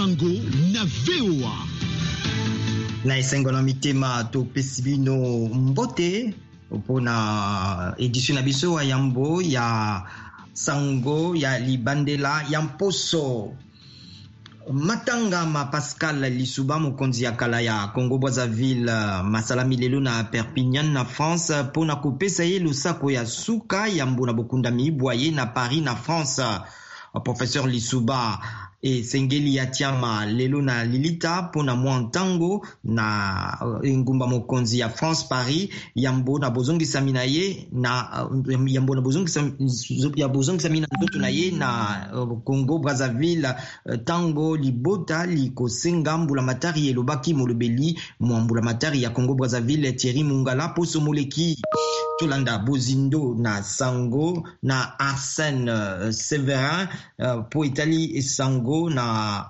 Sango na VOA. Na esengo na mitema to pesibino mbote pona édition na biso ya yambo ya Sango ya libandela ya mposo. Matangama Pascal Lisuba mokonzi ya kala ya Congo Brazzaville masalami lelo na Perpignan na France pona kopesa ye lusako ya suka ya mbona bokunda mibwaye na Paris na France. Professeur Lisuba e sengeli ya tiama lelo na Lilita pona mwantango na ngumba mokonzi ya France Paris yambo na bozongi samina ye na yambo na bozongi samina ndoto na ye na Congo Brazzaville tango libota likosenga mbula matari elobaki molobeli mwambula matari ya Congo Brazzaville Thierry Mungala poso moleki tolanda bozindo na Sango na Arsène Severin po Italie Sango na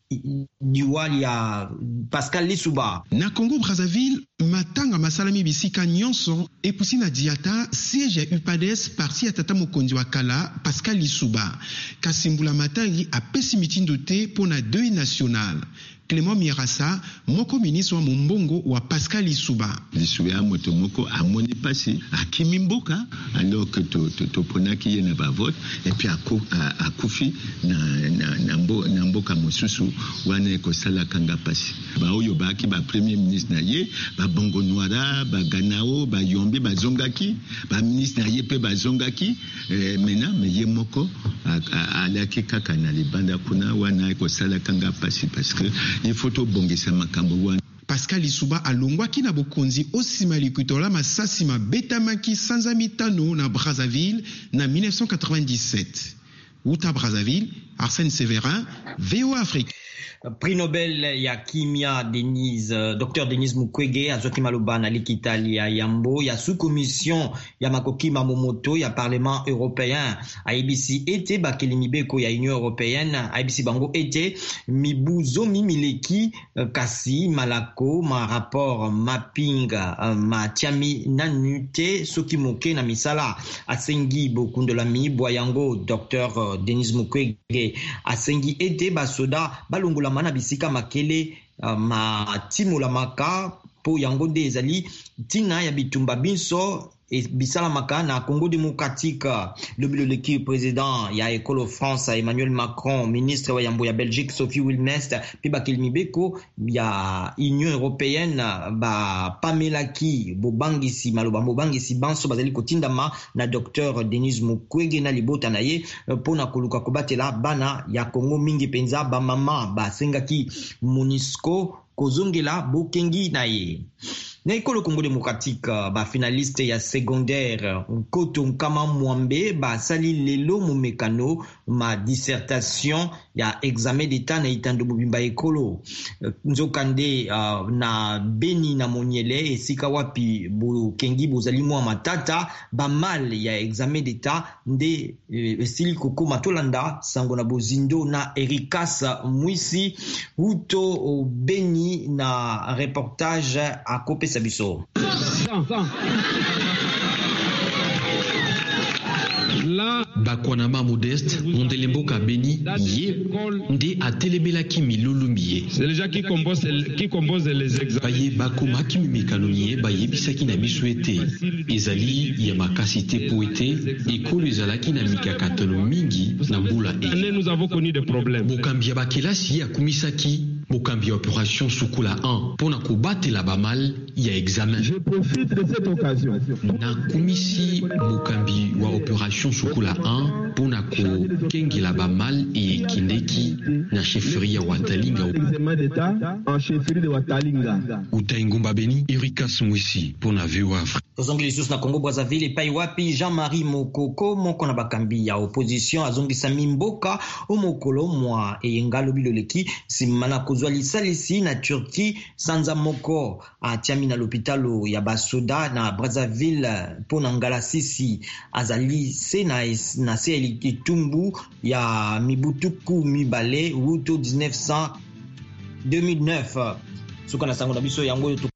diwali ya Pascal Lisuba. Na Congo Brazzaville, matanga masalami bisika nyonso epusi na diata siège ya UPADES parti ya tata mokonzi wa kala Pascal Lisuba. Kasimbula matangi apesi mitindo te pona deuil national. Clément Mirassa, moko ministre wa Mombongo wa Pascal Lisuba. Lisuba moto moko amoni pasi akimimboka alors que to ponaki na ba vote et puis akufi na mboka mosusu wana ko sala kanga pasi. Ba oyo baki ba premier ministre na ye, ba Bongo Noira, ba Ganao, ba Yombe, ba Zongaki, ba ministre na ye pe ba Zongaki, mena me ye moko alaki kaka na libanda kuna wana ko sala kanga pasi parce que il faut to bongisa makambo wana. Pascal Lisuba alongwaki na bokonzi osima likutola masasi mabetamaki sanza mitano na Brazzaville na 1997. Uta Brazzaville, Arsène Severin, VOA Afrique. Prix Nobel ya kimia Dr Denis Mukwege azoki maloba na likitali ya yambo ya sous-commission ya makoki mamomoto ya Parlement européen IBC ete bakeli mibeko ya Union européenne IBC bango ete mibuzo mimileki kasi malako ma rapport mapping matiami nanute soki moke na misala asengi bokundola mibwa yango. Dr Denis Mukwege asengi ete basoda balungula mana bisika makele matimola maka po yango nde ezali tina ya bitumba binso bisala maka na Congo démocratique. Le leki président ya École France Emmanuel Macron, ministre wa yambo ya Belgique Sophie Wilmest pi bakeli mibeko ya Union européenne ba pamelaki bobangisi maloba bobangisi banso bazali kotindama na Dr Denis Mukwege na libota na ye pona koluka kobatela bana ya Congo mingi penza ba mama ba sengaki MONUSCO kozongela bokengi na ye. Na École Congo démocratique ba finaliste ya secondaire Nkoto Nkama Mwambe ba sali lelo mumekano ma dissertation ya examen d'état na itando bubimba ekolo nzokande na Beni na Monyele esika wapi bokengi bozali mwa matata ba mal ya examen d'état nde esili kokoma tolanda sango na bozindo na Erikas Mwisi Huto Beni na reportage a Kope Sabiso. Bakwanama Modeste Mondelemboka Beni ye nde atelebelaki milulumbiye. C'est les gens qui composent les examens. Baye bakoma kimimekano ye bayebisaki na biso ete ezali ya makasi te po ete ekolo ezalaki na mikakatano mingi na mbula e. Nous avons connu des problèmes. Mokambi ya bakelasi akumisaki mokambi ya opération Sukula 1 pona kobatela bamal ya examen. Je profite de cette occasion. Na kumisi mokambi wa opération Sukula 1 pona kokengela bamal e kindeki na chefferie ya Watalinga. Examen d'état en chefferie de Watalinga. Utaingumba Beni, Erikas Mwisi pona VOA Afrique. Ozongeli sus na Congo Brazzaville epai wapi Jean-Marie Mokoko moko na bakambi ya opposition azongisa mimboka omokolo mwa eyengalo biloleki simana kozwa lisalisi na Turquie sanza moko atiami na l'hôpitalo ya basoda na Brazzaville pona ngala sisi azali se na se itumbu ya mibutuku mibale wuto 2009 suka na sango na biso yango